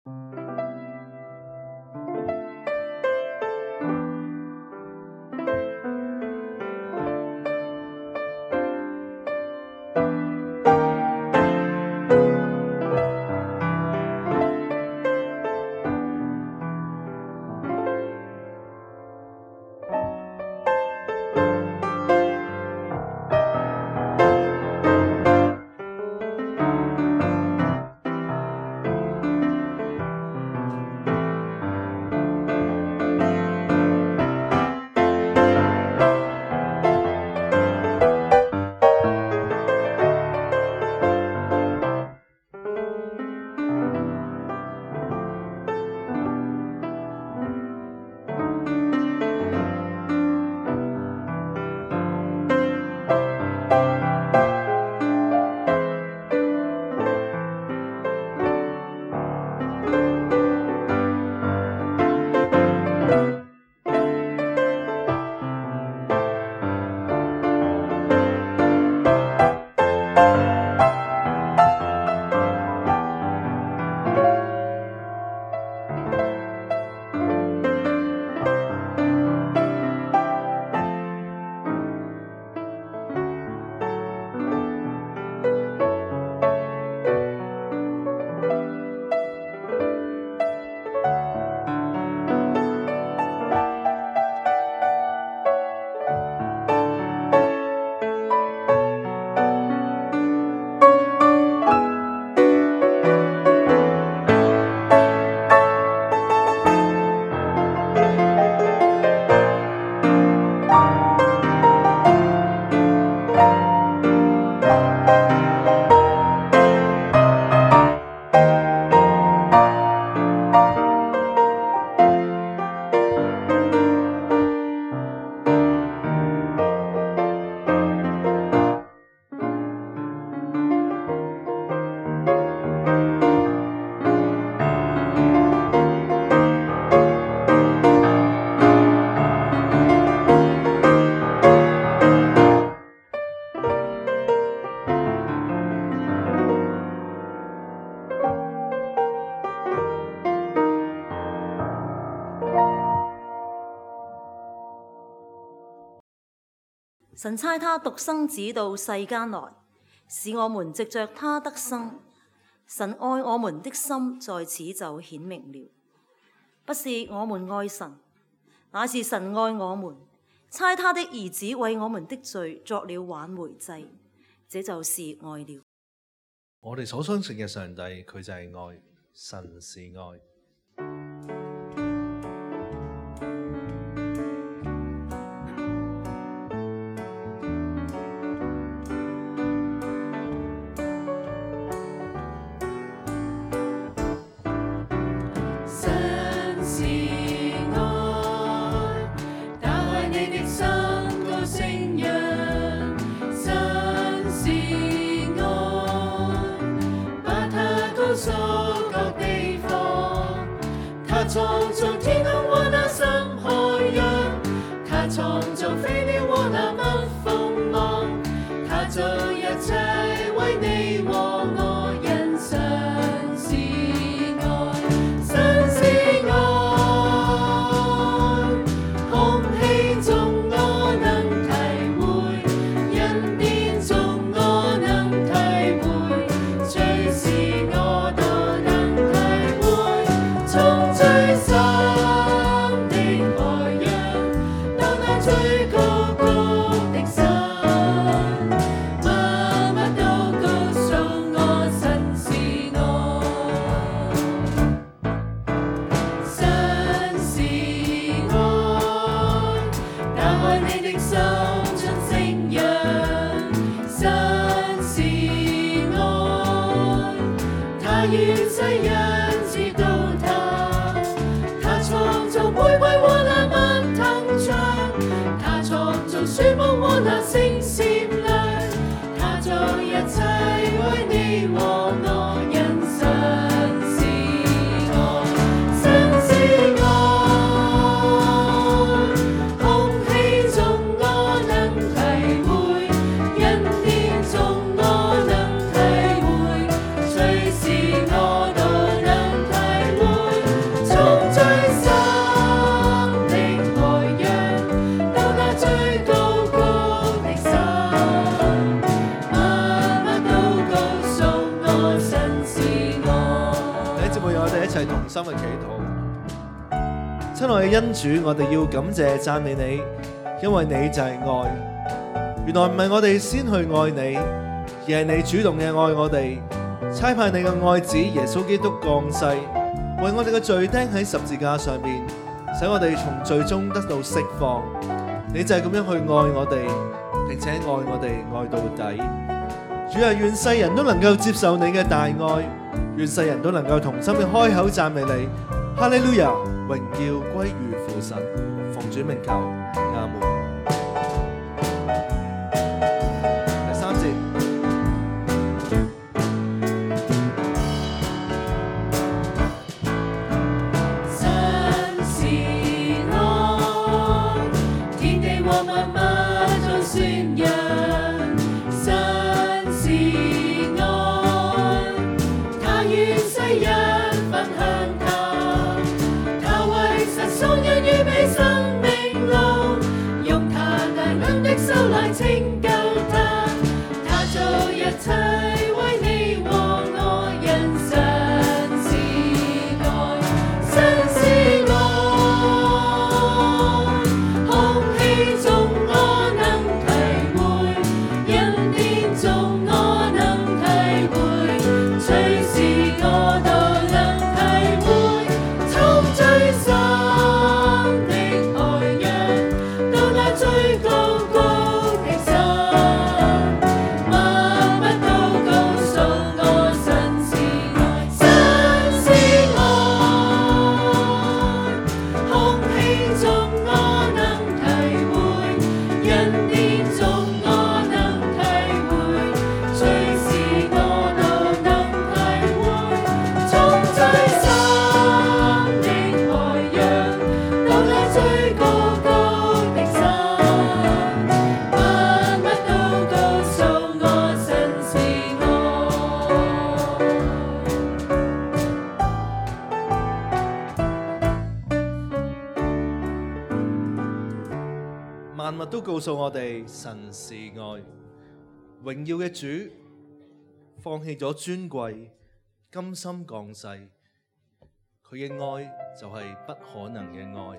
神差他獨生子到世間來，使我們藉着他得生。神愛我們的心在此就顯明了，不是我們愛神，乃是神愛我們，差他的兒子為我們的罪作了挽回祭，這就是愛了。 我哋所相信嘅上帝，佢就係愛，神是愛。 創造天空和那深海洋，他創造飛鳥和那蜜蜂虻，他做一切為你和我，因神是愛，神是愛。空氣中我能體會，恩典中我能體會，隨時我都能體會。從最深的海洋到那最高谷的山，默默都告訴我神是愛，神是愛。打開你的心像星陽，神是愛。他願世人知道他創造玫瑰和那蜜藤牆，他創造樹木和那星閃亮，他做一切為你和我，因神是愛，神是愛。空氣中我能體會，恩典中我能體會，隨時我都能體會我哋一齊同心嘅祈禱。親愛嘅恩主，我哋要感謝讚美你，因為你就係愛。原來唔係我哋先去愛你，而係你主動嘅愛我哋，差派你嘅愛子耶穌基督降世，為我哋嘅罪釘喺十字架上面，使我哋從罪中得到釋放。你就係咁樣去愛我哋，並且愛我哋愛到底。主啊，願世人都能夠接受你嘅大愛，願世人都能夠同心嘅開口讚美你。哈利路亞，榮耀歸於父神，奉主名求，阿門。第3節。 神是愛，天地和萬物中宣揚。神是愛，他與世人分享他，他為世所有預備生命路，用他大能的手來拯救他，他做一切為你和我人。神是愛，神是愛，空氣中我能體會，恩典中我能體會，隨時我都能體會，從最深的海洋到那最高高的山，萬物都告訴我神是愛，神是愛，空氣中我能體會，恩典中我能體會，隨時我都能體會，從最深的海洋到那最高高的山，萬物都告訴我神是萬物都告訴我哋神是愛，榮耀嘅主放棄咗尊貴，甘心降世，佢嘅愛就係不可能嘅愛。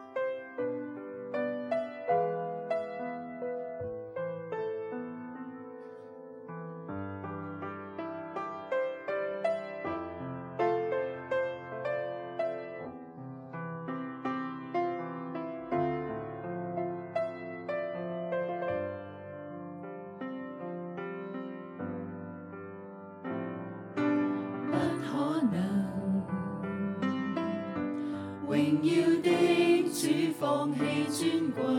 不可能，榮耀的主放棄尊貴，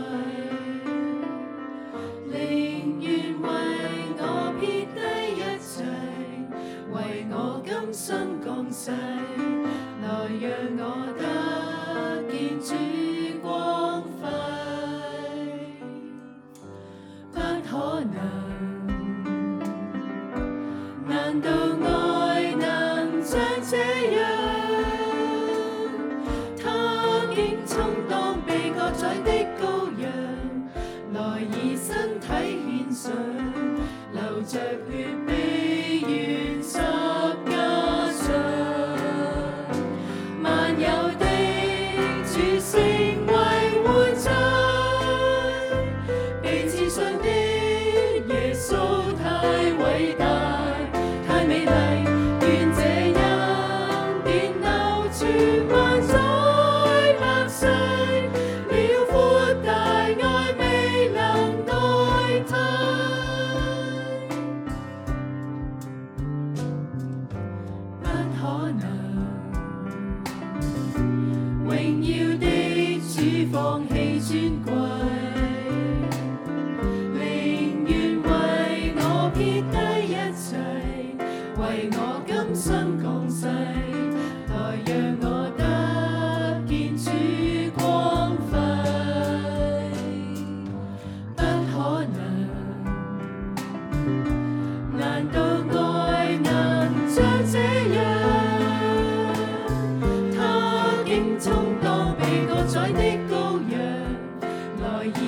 寧願為我撇低一切，為我今生降世，來讓我得見主光輝。不可能，難道愛能像這樣？他竟充當被割宰的羔羊，來以身體獻上，流着血被懸十架上，萬有的主成為活祭，被刺傷的耶穌太偉大，太美麗，願這恩典流傳萬載萬世，遼闊大愛未能代替。不可能，榮耀的主放棄尊貴，寧願為我撇低一切，為我今生降世，來讓我得見主光輝。不可能，難道愛能像這樣？他竟充當被割宰的羔羊，來以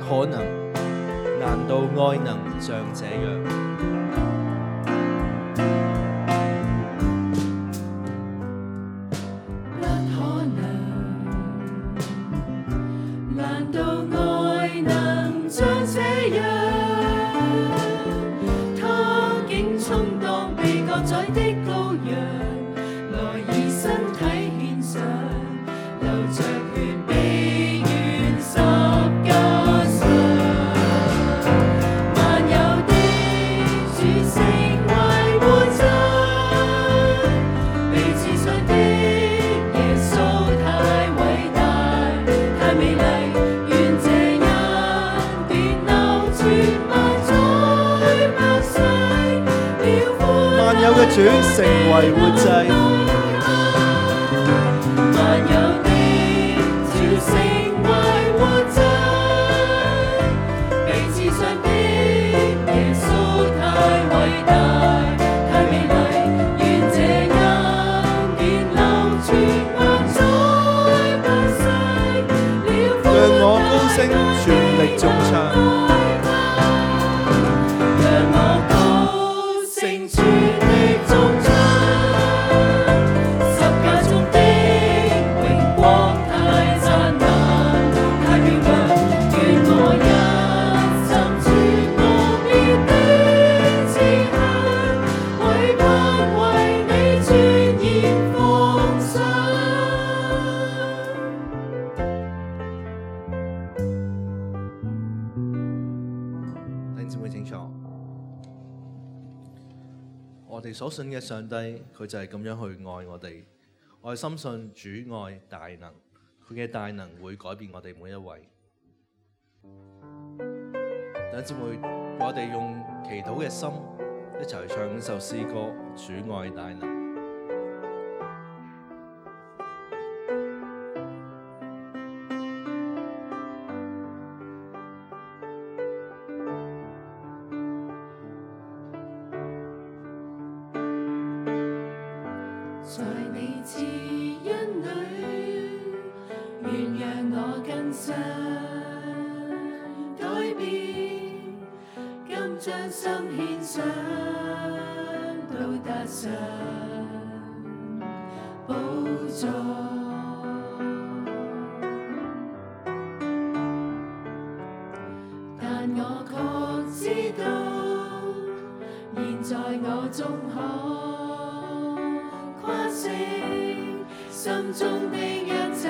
可能，難道愛能像這樣？ 不可能，難道愛能像這樣？他竟充當被割宰的羔羊，來以身體獻上，流着血被懸十架上。萬有的主成為活祭，被刺傷的耶穌太偉大，太美麗，願這恩典流傳萬載百世，了歡萬有嘅主成為活祭。 萬有的主成為活祭，被刺傷的耶穌太偉大，太美麗，願這恩典流傳萬載百世，了歡讓我高聲全力頌唱。 讓我高聲全力頌唱，十架中的榮光太燦爛，太漂亮，願我一心全無滅的志向，為盼為你全然奉上。 弟兄姊妹請坐。我哋所信嘅上帝，佢就係咁樣去愛我哋。我係深信主愛大能，佢嘅大能會改變我哋每一位。弟兄姊妹，我哋用祈禱嘅心一齊去唱呢首詩歌《主愛大能》。 在你慈恩裏，願讓我更新改變，今將心獻上，到達上寶座。但我確知道，現在我終可跨勝心中的一切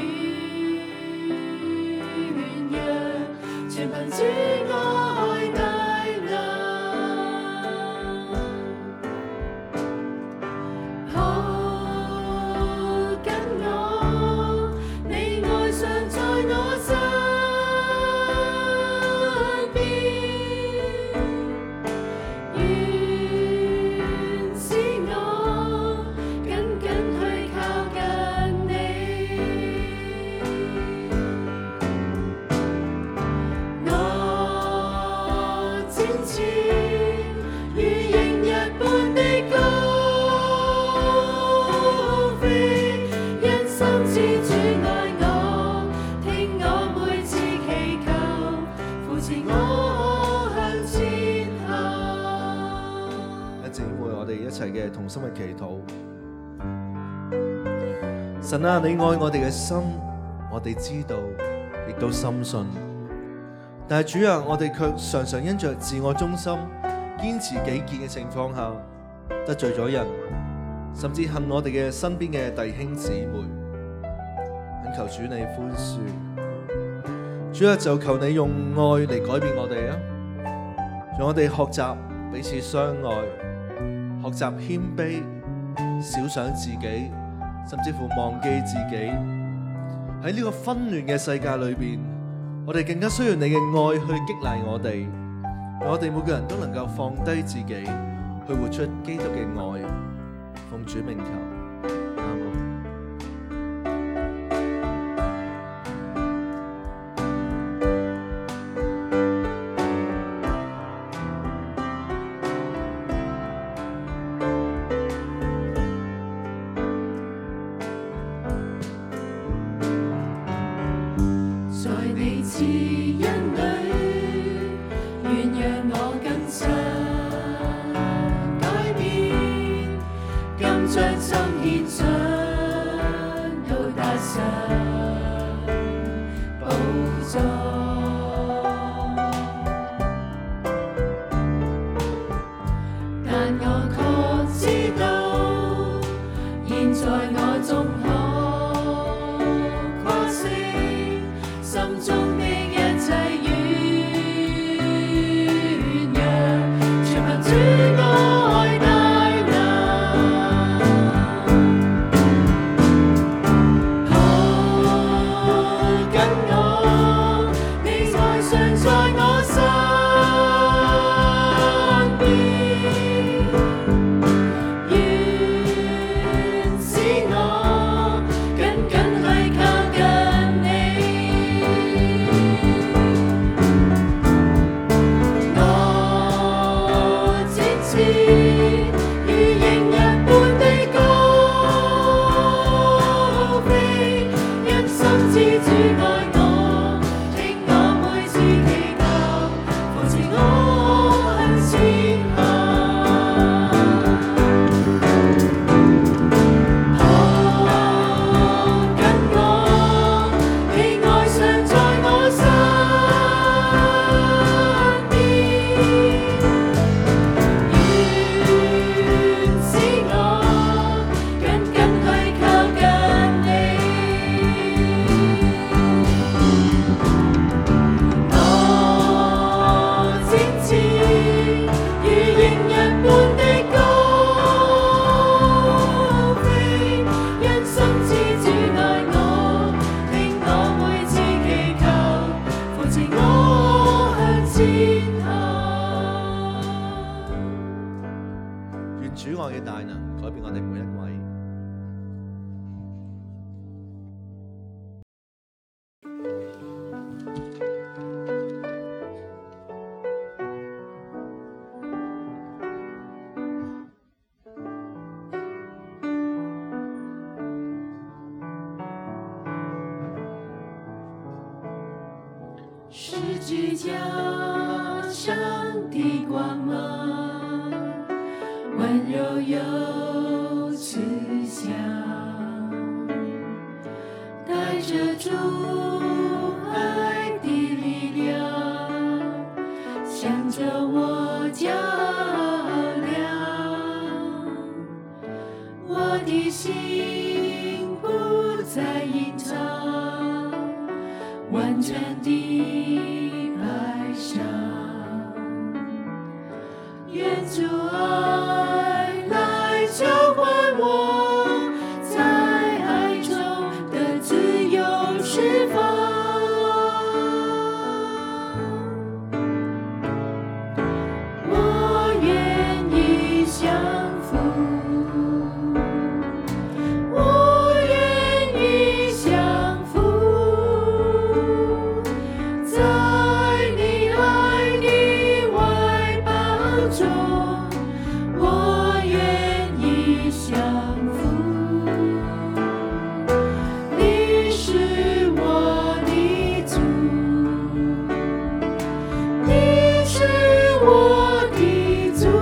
軟弱，全憑主愛大能。抱緊我，你愛常在我身邊，願使我緊緊去靠近你。我展翅如螢日般的高飛，因深知主愛我，聽我每次祈求，扶持我向前行。 弟兄姊妹，我哋一齊嘅同心嘅祈禱。神啊，你愛我哋嘅心，我哋知道，亦都深信。但係主啊，我哋卻常常因着自我中心、堅持己見嘅情況下，得罪咗人，甚至恨我哋嘅身邊嘅弟兄姊妹。懇求主你寬恕。主啊，就求你用愛嚟改變我哋啊，讓我哋學習彼此相愛，學習謙卑，少想自己，甚至乎忘記自己。喺呢個紛亂嘅世界裏邊，我哋更加需要你嘅愛去激勵我哋，讓我哋每個人都能夠放低自己，去活出基督嘅愛。奉主名求，阿門。 在你慈恩裏， 嘅大能改變我哋每一位。 十字架上的光芒，温柔又慈祥，带着主爱的力量，向着我照亮。我的心不再隐藏，完全的哀伤，愿主爱来浇灌我，在爱中的自由释放。我愿意降服，我愿意降服。在你爱的怀抱中，我愿意降服。你是我的主，你是我的主，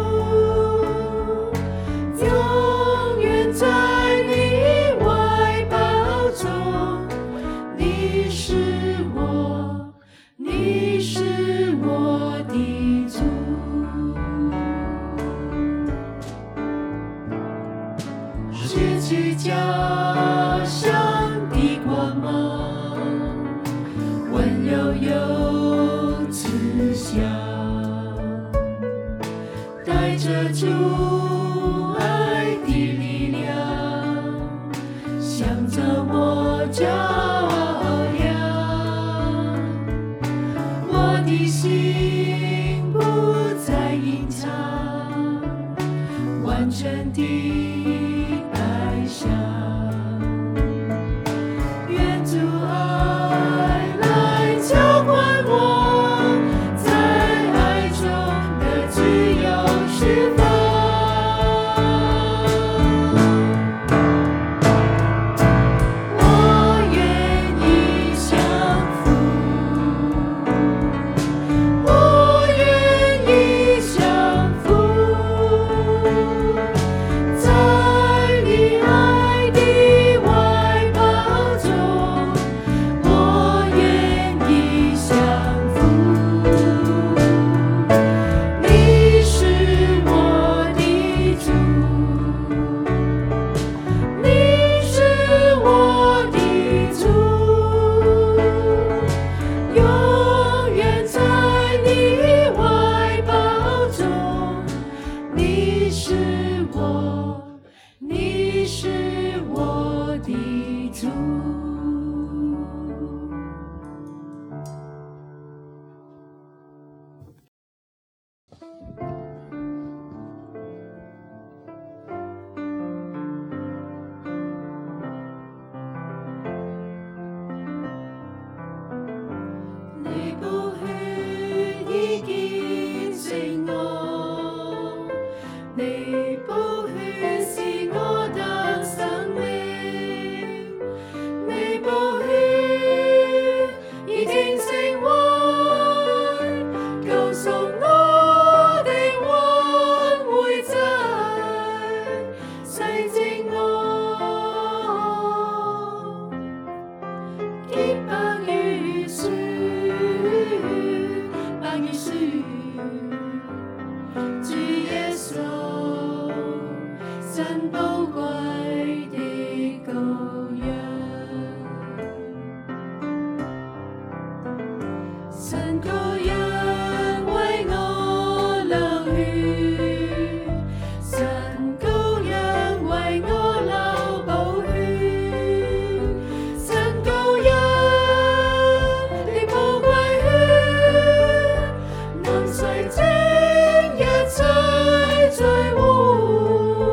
永远在你怀抱中。你是我，你是我的主。十字架上的光芒，温柔又慈祥，带着主爱的力量，向着我照亮。我的心不再隐藏，完全的哀伤。愿主爱来浇灌我，在爱中的自由释放。我愿意降服，我愿意降服。在你爱的怀抱中，我愿意降服。你是我的主，你是我的主，永远在你怀抱中。你是我，你是我的主。你寶血已潔淨我，你寶血是我的生命，你寶血已經成為救贖我的挽回祭，洗淨我，潔白如雪，白如雪。主耶穌，神寶貴的羔羊，神羔羊為我流血，神羔羊為我流寶血，神羔羊的寶貴血，能洗淨一切罪污。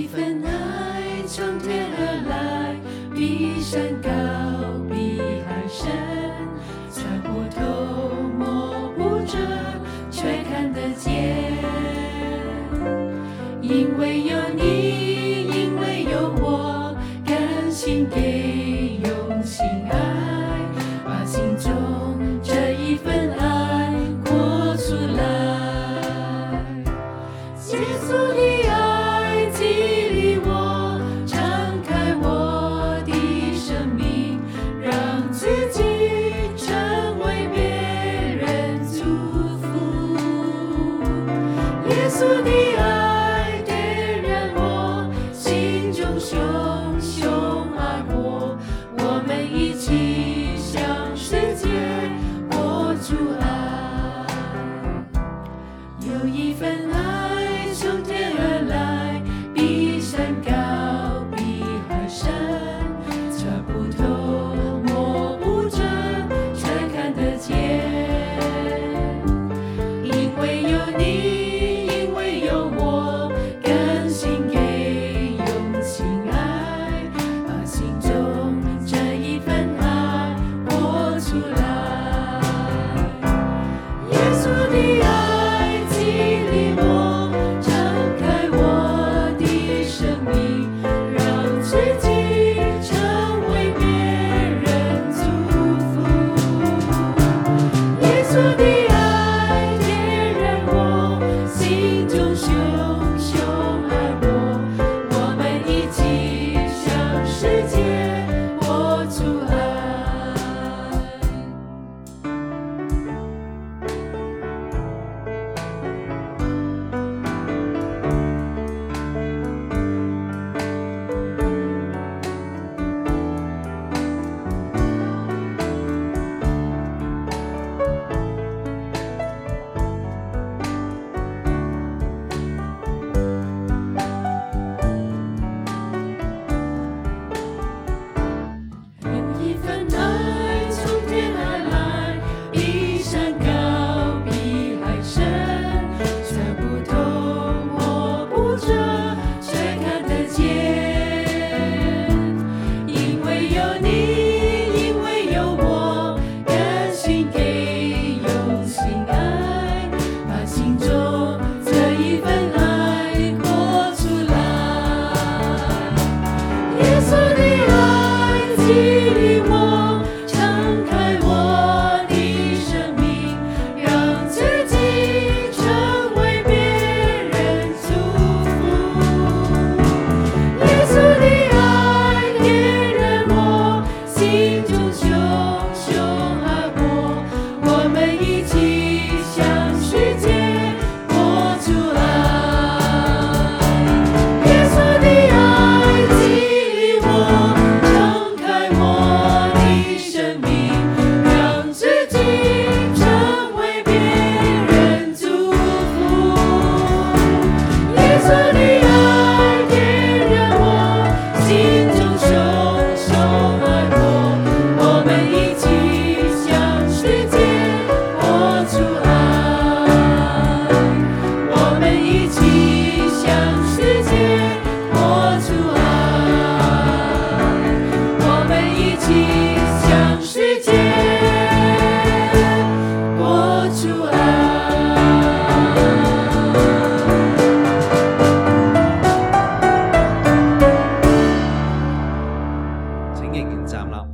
一份爱从天而来，比山高，比海深，猜不透，摸不着，却看得见。因为有你，因为有我，甘心给，用心爱，把心中这一份爱活出来。耶稣的爱激励我，敞开我的生命，让自己成为别人祝福。耶稣的爱点燃我心中熊熊爱火，我们一起向世界播出爱。有一份爱从天而来，比山高，比海深，测不透，摸不着，却看得见。因为有你，因为有我，甘心给，用心爱，把心中这一份爱活出来。耶稣的爱激励我，敞开我的生命，让自己成为别人祝福。耶稣的爱点燃我心中熊熊爱火，我们一起向世界播出爱。有一份爱从天而来，比山高，比海深，测不透，摸不着，却看得见。因为有你，因为有我，甘心给，用心爱，把心中这一份爱活出来。耶稣的爱激励我，敞开我的生命，让自己成为别人祝福。耶稣的爱点燃我心中熊熊爱火，我们一起向世界播出爱。耶稣的爱激励我，敞开我的生命，让自己成为别人祝福。耶稣的爱点燃我心中熊熊爱火，我们一起向世界播出爱。我们一起向世界播出爱。我们一起向世界播出爱。 請仍然站立。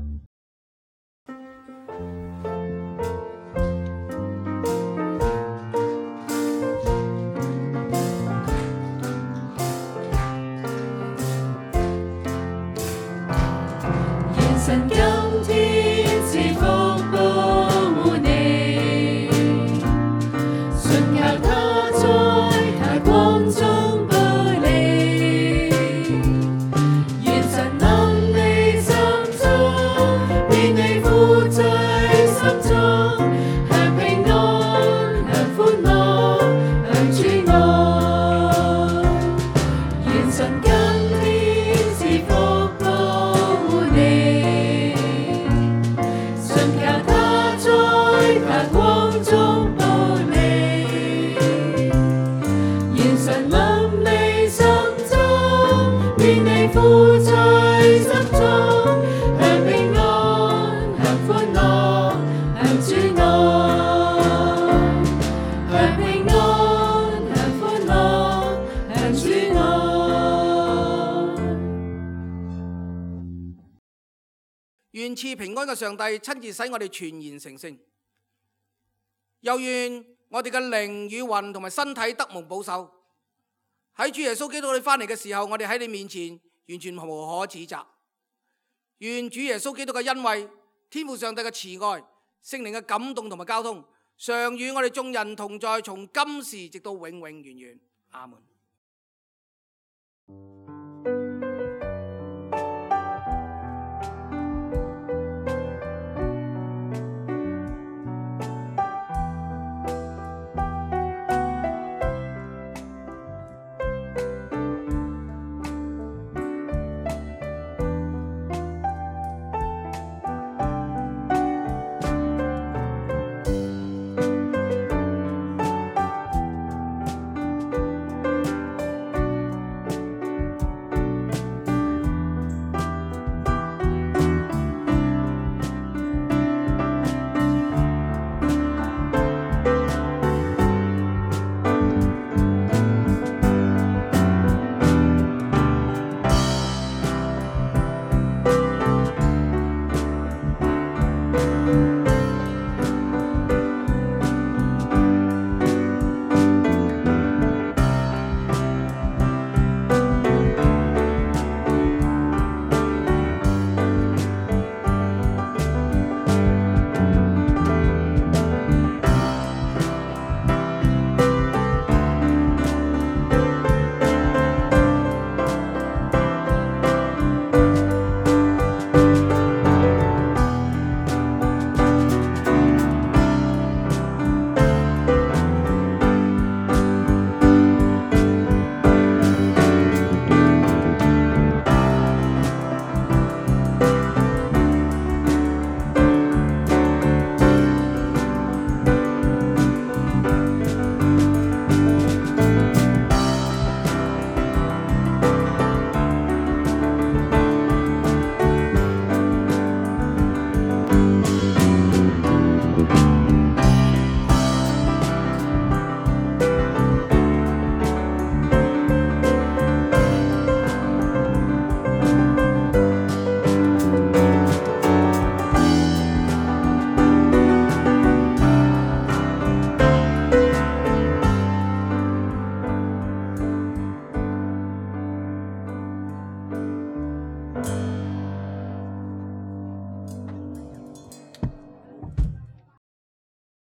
願神今天賜福保護你，信靠他在他光中保你。願神臨你心中，免你苦在心中，享平安，享歡樂，享主愛。願神今天賜福保護你，信靠他在他光中保你。願神臨你心中， 願你負在心中，享平安，享歡樂，享主愛，享平安，享歡樂，享主愛。 願賜平安嘅上帝親自使我哋全然成聖，又願我哋嘅靈與魂同埋身體得蒙保守。喺主耶穌基督你翻嚟嘅時候，我哋喺你面前完全無可指責。願主耶穌基督嘅恩惠、天父上帝嘅慈愛、聖靈嘅感動同埋交通，常與我哋眾人同在，從今時直到永永遠遠。阿門。